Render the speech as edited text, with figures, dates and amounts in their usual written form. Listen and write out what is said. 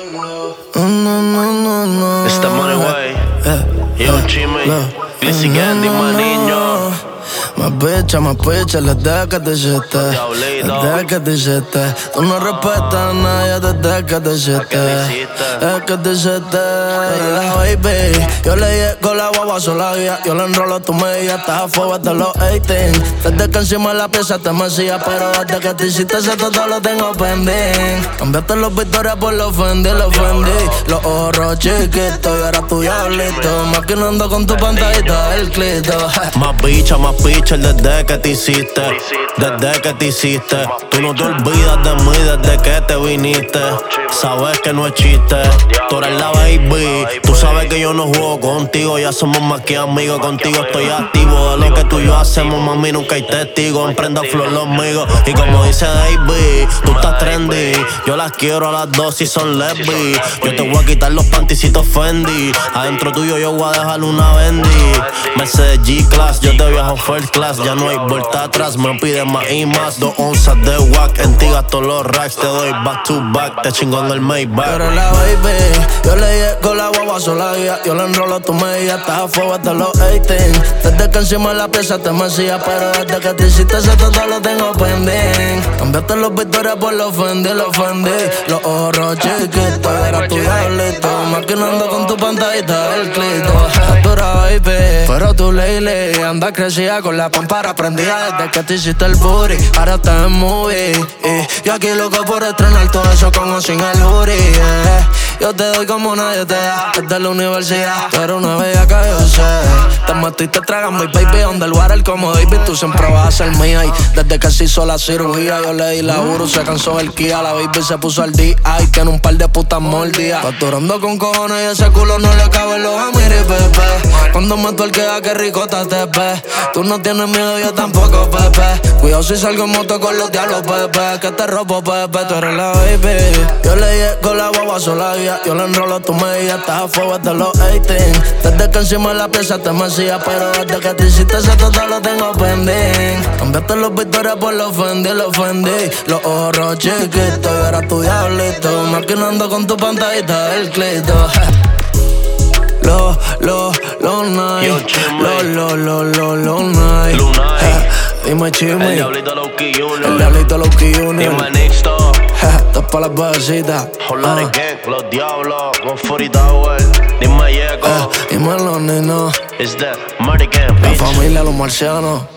No. It's the money way. Yo, Jimmy, Glizzy Candy, my niño. Más picha, les deja que te chiste. Les deja que te chiste. Tú no respetas a nadie desde que te chiste. Es que te chiste. La baby, yo le llego la guagua sola guía. Yo le enrolo tu media, estás a fuego de los 18. Desde que encima de la pieza te mecía, pero desde que te hiciste ese todo lo tengo pendiente. Cambiaste los Victorias por los Fendi, los ojos chiquitos y ahora tu diablito. Maquinando con tu pantallita el clito. Más picha desde que te hiciste. Desde que te hiciste. Tú no te olvidas de mí desde que te viniste. Sabes que no es chiste. Tú eres la baby. Tú sabes que yo no juego contigo. Ya somos más que amigos. Contigo estoy activo. De lo que tú y yo hacemos, mami, nunca hay testigo. Emprenda flor los amigos. Y como dice Davey, tú estás trendy. Yo las quiero a las dos si son lesbi. Yo te voy a quitar los panticitos Fendi. Adentro tuyo yo voy a dejar una Bendy. Mercedes G-Class, yo te viajo first class. Ya no hay vuelta atrás, me pides más y más. 2 onzas de wack, en ti gasto los racks. Te doy back to back, te chingo en el Maybach. Pero la baby, yo le llego la guagua sola guía. Yo le enrolo tu media, estás a fuego de los 18. Desde que encima de la pieza te mecía, pero desde que te hiciste ese todo lo tengo pendiente. Cambiaste los Victorias por los Fendi, los ojos chiquitos, era tu diablito. Maquinando con tu pantallita el clito. Dura baby, pero tu lady anda crecida con la pámpara prendida desde que te hiciste el booty. Ahora estás en movie y yo aquí loco por estrenar todo eso con o sin el booty. Yo te doy como nadie te da desde la universidad. Tú eres una bella que yo sé. Te mato y te tragas mi baby. Donde el water como David, tú siempre vas a ser mía. Y desde que se hizo la cirugía, yo le di la Uru, se cansó el Kia. La baby se puso al día y tiene un par de putas mordidas. Facturando con cojones y ese culo no le cabe los amiri, pepe. Cuando me tuerquea, qué rico te ves. Tú no tienes miedo, yo tampoco, pepe. Cuidado si salgo en moto con los diablos, pepe. Que te robo, pepe, tú eres la baby. Yo le llego la guagua sola guía. Yo le enrolo tu media, estás a fuego de los 18. Desde que encima de la pieza te mecía, pero desde que te hiciste ese todo lo tengo pendiente. Cambiaste los Victorias por los Fendi, los ojos chiquitos y ahora tu diablito. Maquinando con tu pantallita el clito. Los night, los night. Dime Chimmy, El Diablito Lowkey Jr. El Diablito Lowkey Jr. Dime Nixto. Estás pa' las bebecitas. Holari Gang, Los Diablos, con 40 Tower. Dime Yeco. Dime los niños. It's the Marty Gang, La bitch. familia, los marcianos.